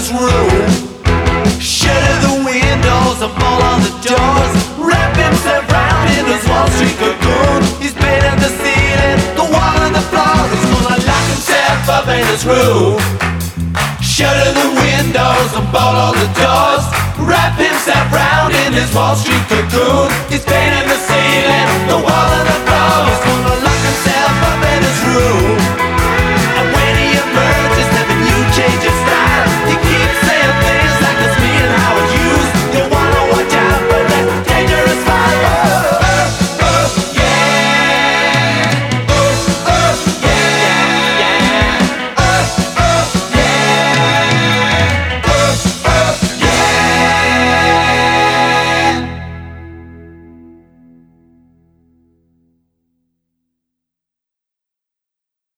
his room. Shutter the windows and bolt on the doors. Wrap himself round in his Wall Street cocoon. He's painted the ceiling, the wall and the floor. He's gonna lock himself up in his room. Shutter the windows and bolt all the doors. Wrap himself round in his Wall Street cocoon. He's painting the ceiling, the wall and the floor. He's gonna lock himself up in his room.